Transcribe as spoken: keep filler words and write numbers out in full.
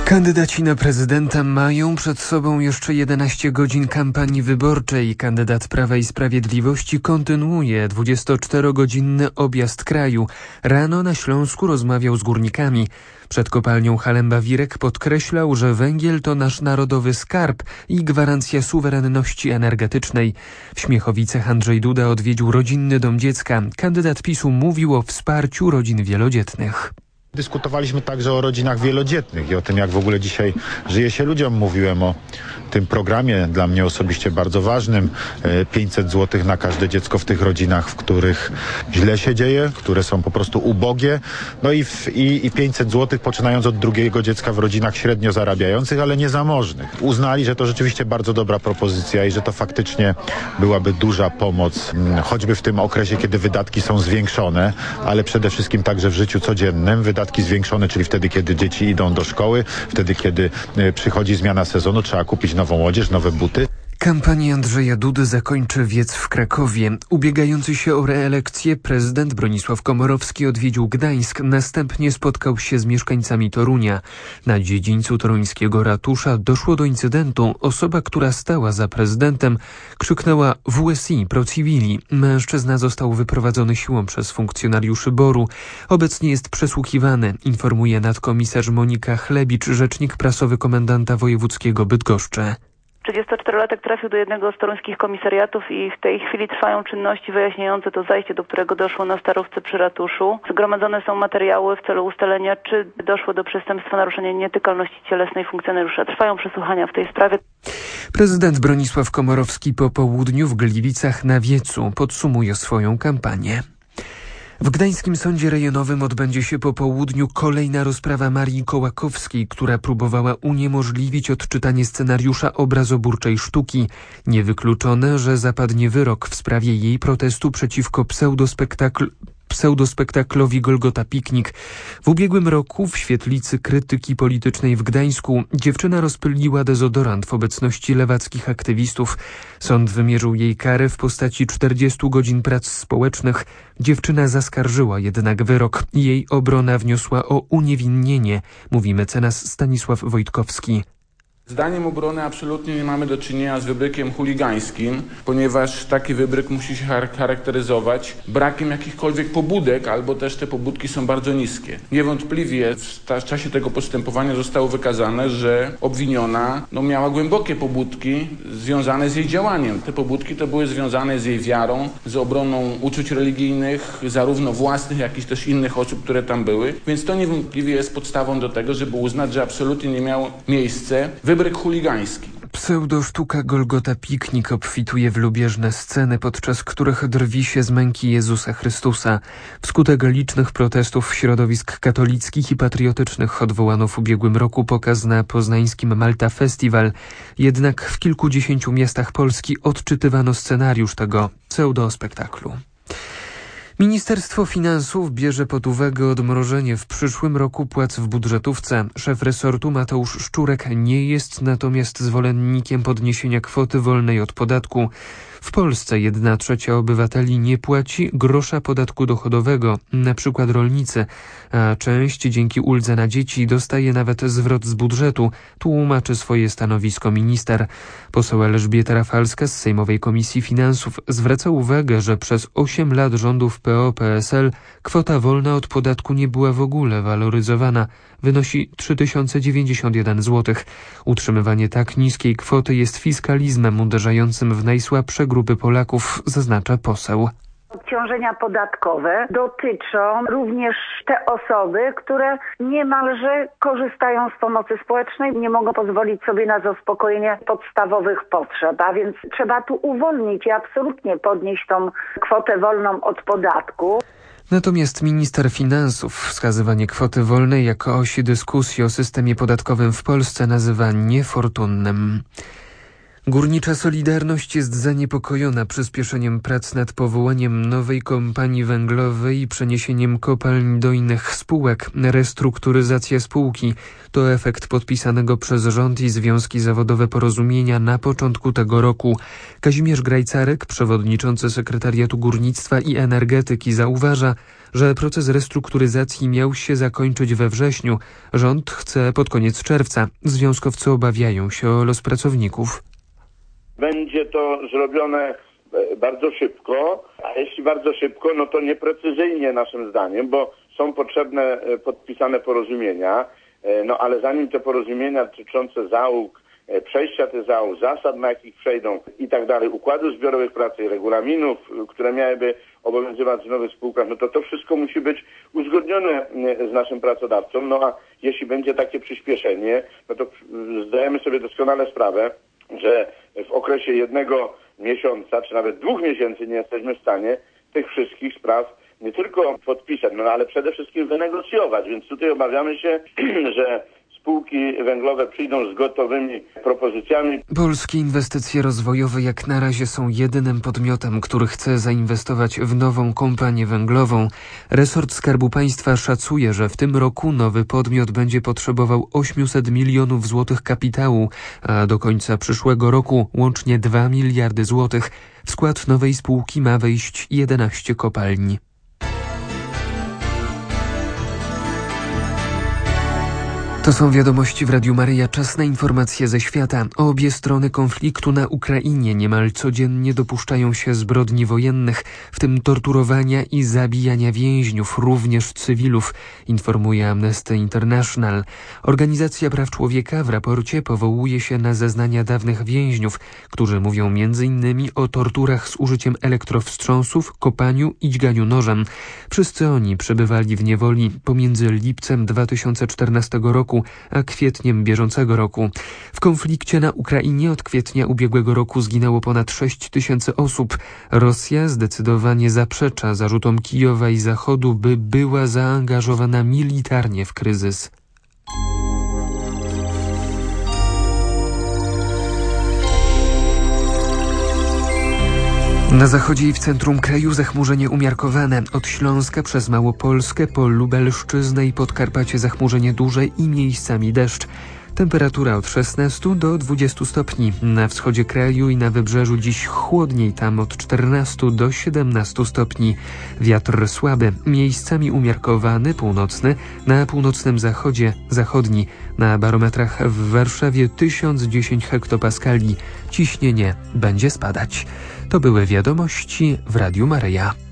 Kandydaci na prezydenta mają przed sobą jeszcze jedenaście godzin kampanii wyborczej. Kandydat Prawa i Sprawiedliwości kontynuuje dwudziestoczterogodzinny objazd kraju. Rano na Śląsku rozmawiał z górnikami. Przed kopalnią Halemba-Wirek podkreślał, że węgiel to nasz narodowy skarb i gwarancja suwerenności energetycznej. W Śmiechowicach Andrzej Duda odwiedził rodzinny dom dziecka. Kandydat PiSu mówił o wsparciu rodzin wielodzietnych. Dyskutowaliśmy także o rodzinach wielodzietnych i o tym, jak w ogóle dzisiaj żyje się ludziom. Mówiłem o tym programie, dla mnie osobiście bardzo ważnym, pięćset złotych na każde dziecko w tych rodzinach, w których źle się dzieje, które są po prostu ubogie. No i, w, i, i pięćset złotych poczynając od drugiego dziecka w rodzinach średnio zarabiających, ale niezamożnych. Uznali, że to rzeczywiście bardzo dobra propozycja i że to faktycznie byłaby duża pomoc, choćby w tym okresie, kiedy wydatki są zwiększone, ale przede wszystkim także w życiu codziennym. Wydatki zwiększone, czyli wtedy, kiedy dzieci idą do szkoły, wtedy, kiedy przychodzi zmiana sezonu, trzeba kupić nową odzież, nowe buty. Kampanię Andrzeja Dudy zakończy wiec w Krakowie. Ubiegający się o reelekcję prezydent Bronisław Komorowski odwiedził Gdańsk, następnie spotkał się z mieszkańcami Torunia. Na dziedzińcu toruńskiego ratusza doszło do incydentu. Osoba, która stała za prezydentem, krzyknęła W S I pro civili. Mężczyzna został wyprowadzony siłą przez funkcjonariuszy BOR-u. Obecnie jest przesłuchiwany, informuje nadkomisarz Monika Chlebicz, rzecznik prasowy komendanta wojewódzkiego Bydgoszczy. trzydziestoczterolatek trafił do jednego z toruńskich komisariatów i w tej chwili trwają czynności wyjaśniające to zajście, do którego doszło na Starówce przy ratuszu. Zgromadzone są materiały w celu ustalenia, czy doszło do przestępstwa naruszenia nietykalności cielesnej funkcjonariusza. Trwają przesłuchania w tej sprawie. Prezydent Bronisław Komorowski po południu w Gliwicach na Wiecu podsumuje swoją kampanię. W Gdańskim Sądzie Rejonowym odbędzie się po południu kolejna rozprawa Marii Kołakowskiej, która próbowała uniemożliwić odczytanie scenariusza obrazoburczej sztuki. Niewykluczone, że zapadnie wyrok w sprawie jej protestu przeciwko pseudospektakl pseudospektaklowi Golgota Piknik. W ubiegłym roku w świetlicy krytyki politycznej w Gdańsku dziewczyna rozpyliła dezodorant w obecności lewackich aktywistów. Sąd wymierzył jej karę w postaci czterdziestu godzin prac społecznych. Dziewczyna zaskarżyła jednak wyrok. Jej obrona wniosła o uniewinnienie, mówi mecenas Stanisław Wojtkowski. Zdaniem obrony absolutnie nie mamy do czynienia z wybrykiem chuligańskim, ponieważ taki wybryk musi się charakteryzować brakiem jakichkolwiek pobudek, albo też te pobudki są bardzo niskie. Niewątpliwie w czasie tego postępowania zostało wykazane, że obwiniona no, miała głębokie pobudki związane z jej działaniem. Te pobudki to były związane z jej wiarą, z obroną uczuć religijnych, zarówno własnych, jak i też innych osób, które tam były. Więc to niewątpliwie jest podstawą do tego, żeby uznać, że absolutnie nie miał miejsce wybryk chuligański. Pseudosztuka Golgota Piknik obfituje w lubieżne sceny, podczas których drwi się z męki Jezusa Chrystusa. Wskutek licznych protestów środowisk katolickich i patriotycznych odwołano w ubiegłym roku pokaz na poznańskim Malta Festival. Jednak w kilkudziesięciu miastach Polski odczytywano scenariusz tego pseudospektaklu. Ministerstwo Finansów bierze pod uwagę odmrożenie w przyszłym roku płac w budżetówce. Szef resortu Mateusz Szczurek nie jest natomiast zwolennikiem podniesienia kwoty wolnej od podatku. W Polsce jedna trzecia obywateli nie płaci grosza podatku dochodowego, na przykład rolnicy, a część dzięki uldze na dzieci dostaje nawet zwrot z budżetu, tłumaczy swoje stanowisko minister. Poseł Elżbieta Rafalska z Sejmowej Komisji Finansów zwraca uwagę, że przez osiem lat rządów P O P S L kwota wolna od podatku nie była w ogóle waloryzowana. Wynosi trzy tysiące dziewięćdziesiąt jeden złotych. Utrzymywanie tak niskiej kwoty jest fiskalizmem uderzającym w najsłabsze grupy Polaków, zaznacza poseł. Obciążenia podatkowe dotyczą również te osoby, które niemalże korzystają z pomocy społecznej, nie mogą pozwolić sobie na zaspokojenie podstawowych potrzeb, a więc trzeba tu uwolnić i absolutnie podnieść tą kwotę wolną od podatku. Natomiast minister finansów wskazywanie kwoty wolnej jako osi dyskusji o systemie podatkowym w Polsce nazywa niefortunnym. Górnicza Solidarność jest zaniepokojona przyspieszeniem prac nad powołaniem nowej kompanii węglowej i przeniesieniem kopalń do innych spółek. Restrukturyzacja spółki to efekt podpisanego przez rząd i związki zawodowe porozumienia na początku tego roku. Kazimierz Grajcarek, przewodniczący Sekretariatu Górnictwa i Energetyki, zauważa, że proces restrukturyzacji miał się zakończyć we wrześniu. Rząd chce pod koniec czerwca. Związkowcy obawiają się o los pracowników. Będzie to zrobione bardzo szybko, a jeśli bardzo szybko, no to nieprecyzyjnie naszym zdaniem, bo są potrzebne podpisane porozumienia, no ale zanim te porozumienia dotyczące załóg, przejścia tych załóg, zasad, na jakich przejdą i tak dalej, układów zbiorowych pracy, regulaminów, które miałyby obowiązywać w nowych spółkach, no to to wszystko musi być uzgodnione z naszym pracodawcą, no a jeśli będzie takie przyspieszenie, no to zdajemy sobie doskonale sprawę, że w okresie jednego miesiąca, czy nawet dwóch miesięcy nie jesteśmy w stanie tych wszystkich spraw nie tylko podpisać, no ale przede wszystkim wynegocjować, więc tutaj obawiamy się, że spółki węglowe przyjdą z gotowymi propozycjami. Polskie inwestycje rozwojowe jak na razie są jedynym podmiotem, który chce zainwestować w nową kompanię węglową. Resort Skarbu Państwa szacuje, że w tym roku nowy podmiot będzie potrzebował osiemset milionów złotych kapitału, a do końca przyszłego roku łącznie dwa miliardy złotych. W skład nowej spółki ma wejść jedenaście kopalni. To są wiadomości w Radiu Maryja. Czas na informacje ze świata. Obie strony konfliktu na Ukrainie niemal codziennie dopuszczają się zbrodni wojennych, w tym torturowania i zabijania więźniów, również cywilów, informuje Amnesty International. Organizacja Praw Człowieka w raporcie powołuje się na zeznania dawnych więźniów, którzy mówią między innymi o torturach z użyciem elektrowstrząsów, kopaniu i dźganiu nożem. Wszyscy oni przebywali w niewoli pomiędzy lipcem dwa tysiące czternastego roku a kwietniem bieżącego roku. W konflikcie na Ukrainie od kwietnia ubiegłego roku zginęło ponad sześć tysięcy osób. Rosja zdecydowanie zaprzecza zarzutom Kijowa i Zachodu, by była zaangażowana militarnie w kryzys. Na zachodzie i w centrum kraju zachmurzenie umiarkowane. Od Śląska przez Małopolskę po Lubelszczyznę i Podkarpacie zachmurzenie duże i miejscami deszcz. Temperatura od szesnastu do dwudziestu stopni. Na wschodzie kraju i na wybrzeżu dziś chłodniej, tam od czternastu do siedemnastu stopni. Wiatr słaby, miejscami umiarkowany, północny, na północnym zachodzie zachodni. Na barometrach w Warszawie tysiąc dziesięć hektopaskali. Ciśnienie będzie spadać. To były wiadomości w Radiu Maryja.